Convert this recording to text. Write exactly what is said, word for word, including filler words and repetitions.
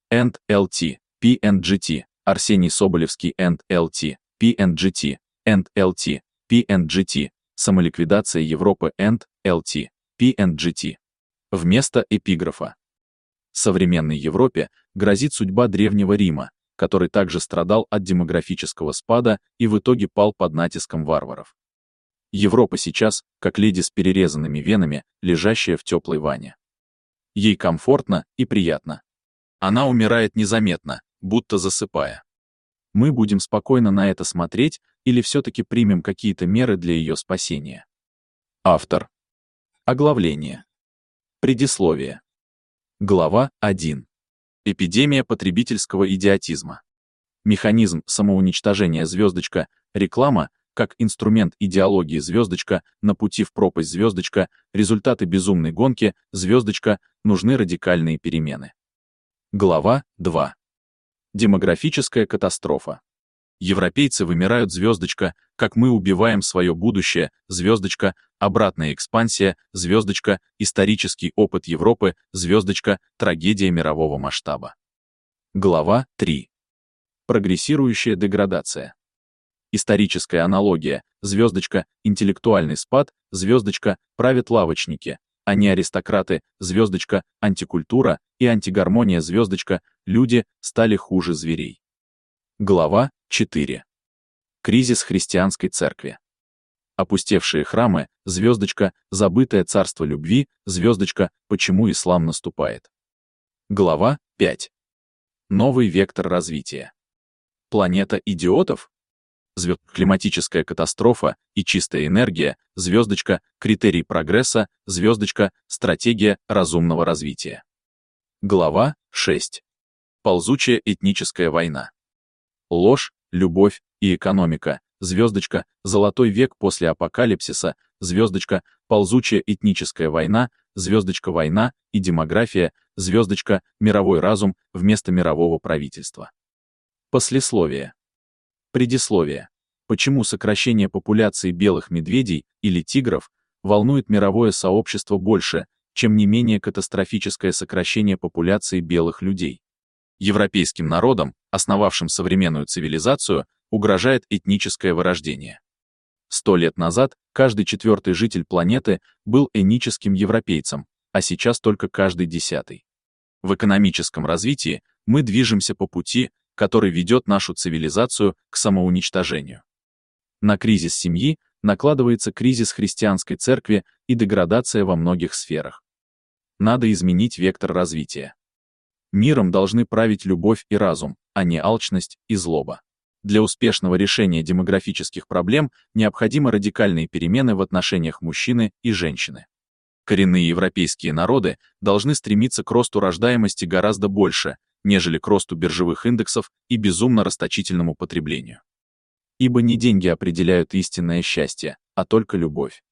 энд эл ти, пи энд джи ти, Арсений Соболевский энд эл ти, пи энд джи ти, энд эл ти, пи энд джи ти, самоликвидация Европы энд эл ти, пи энд джи ти. Вместо эпиграфа. Современной Европе грозит судьба Древнего Рима, который также страдал от демографического спада и в итоге пал под натиском варваров. Европа сейчас, как леди с перерезанными венами, лежащая в теплой ванне. Ей комфортно и приятно. Она умирает незаметно, будто засыпая. Мы будем спокойно на это смотреть или все-таки примем какие-то меры для ее спасения? Автор. Оглавление. Предисловие. Глава один. Эпидемия потребительского идиотизма. Механизм самоуничтожения звездочка, реклама, как инструмент идеологии звездочка, на пути в пропасть звездочка, результаты безумной гонки, звездочка, нужны радикальные перемены. Глава два. Демографическая катастрофа. Европейцы вымирают звездочка, как мы убиваем свое будущее, звездочка, обратная экспансия, звездочка, исторический опыт Европы, звездочка, трагедия мирового масштаба. Глава три. Прогрессирующая деградация. Историческая аналогия, звездочка, интеллектуальный спад, звездочка, правят лавочники, а не аристократы, звездочка, антикультура и антигармония, звездочка, люди стали хуже зверей. Глава четыре. Кризис христианской церкви. Опустевшие храмы, звездочка, забытое царство любви, звездочка, почему ислам наступает. Глава пять. Новый вектор развития. Планета идиотов? Звезд... Климатическая катастрофа и чистая энергия, звездочка, критерий прогресса, звездочка, стратегия разумного развития. Глава шесть. Ползучая этническая война. Ложь, любовь и экономика, звездочка, золотой век после апокалипсиса, звездочка, ползучая этническая война, звездочка, война и демография, звездочка, мировой разум вместо мирового правительства. Послесловие. Предисловие. Почему сокращение популяции белых медведей или тигров волнует мировое сообщество больше, чем не менее катастрофическое сокращение популяции белых людей? Европейским народам, основавшим современную цивилизацию, угрожает этническое вырождение. Сто лет назад каждый четвертый житель планеты был этническим европейцем, а сейчас только каждый десятый. В экономическом развитии мы движемся по пути, который ведет нашу цивилизацию к самоуничтожению. На кризис семьи накладывается кризис христианской церкви и деградация во многих сферах. Надо изменить вектор развития. Миром должны править любовь и разум, а не алчность и злоба. Для успешного решения демографических проблем необходимы радикальные перемены в отношениях мужчины и женщины. Коренные европейские народы должны стремиться к росту рождаемости гораздо больше, нежели к росту биржевых индексов и безумно расточительному потреблению. Ибо не деньги определяют истинное счастье, а только любовь.